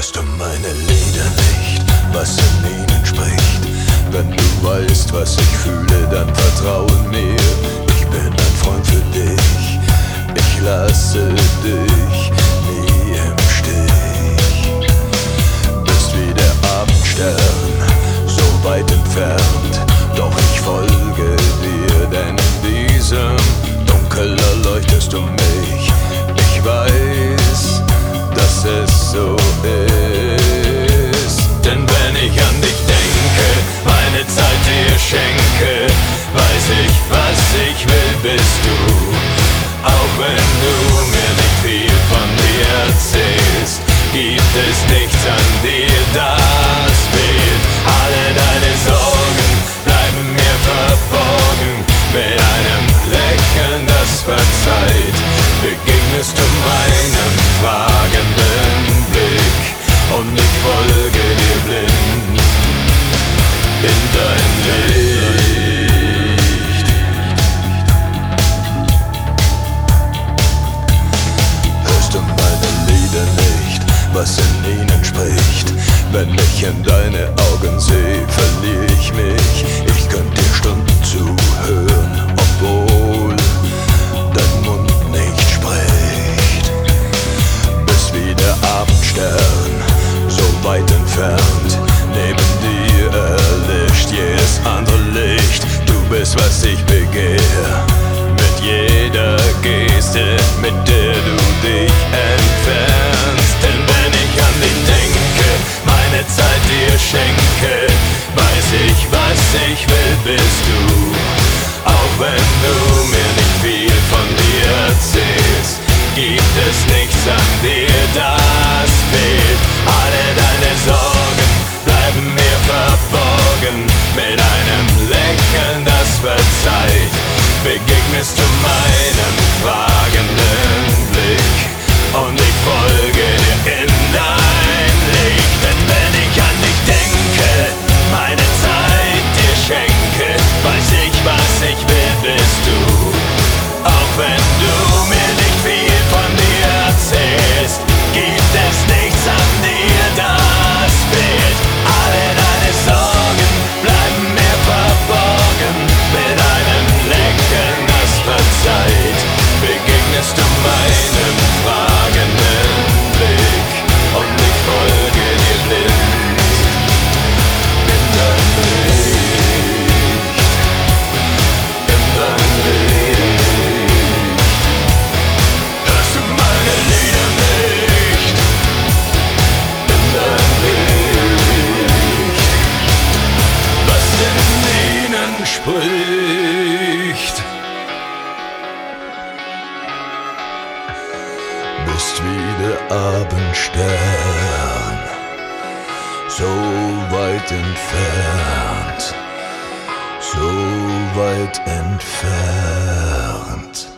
Hörst du meine Lieder nicht, was in ihnen spricht? Wenn du weißt, was ich fühle, dann vertraue mir. Ich bin ein Freund für dich, ich lasse dich nie im Stich. Bist wie der Abendstern, so weit entfernt, doch ich folge dir, denn in diesem Dunkel erleuchtest du mich. Ich weiß, dass es so ist, denn wenn ich an dich denke, meine Zeit dir schenke, weiß ich, was ich will, bist du. Auch wenn du mir nicht viel von dir erzählst, gibt es nichts an dir, das fehlt. Alle deine Sorgen bleiben mir verborgen, mit einem Lächeln, das verzeiht, begegnest du meinem fragenden Blick und ich folge dir blind in dein Licht. Hörst du meine Lieder nicht, was in ihnen spricht? Wenn ich in deine Augen sehe, verliere ich mich. Ich könnte dir Stunden zuhören, obwohl dein Mund nicht spricht. Bist wie der Abendstern, so weit entfernt, neben dir erlischt jedes andere Licht. Du bist, was ich begehr, mit jeder Geste, mit der du dich entfernst. Denn wenn ich an dich denke, meine Zeit dir schenke, weiß ich, was ich will, bist du. Auch wenn du mir nicht viel von dir erzählst, gibt es nichts an dir, das fehlt. Alle deine Sorgen bleiben mir verborgen, mit einem Lächeln, das verzeiht, begegnest du meinem fragenden Blick und ich folge dir in dein Licht. Denn wenn ich an dich denke, meine Zeit dir schenke, weiß ich, was ich will, bist du. Auch wenn du mir nicht viel von dir erzählst, gibt es nichts an dir, das fehlt. Alle deine Sorgen bleiben mir verborgen, mit einem Lächeln, das verzeiht, begegnest du meinem fragenden Blick und ich folge dir blind in dein Licht, in dein Licht. Hörst du meine Lieder nicht, in dein Licht, was in ihnen spricht. Bist wie der Abendstern, so weit entfernt, so weit entfernt.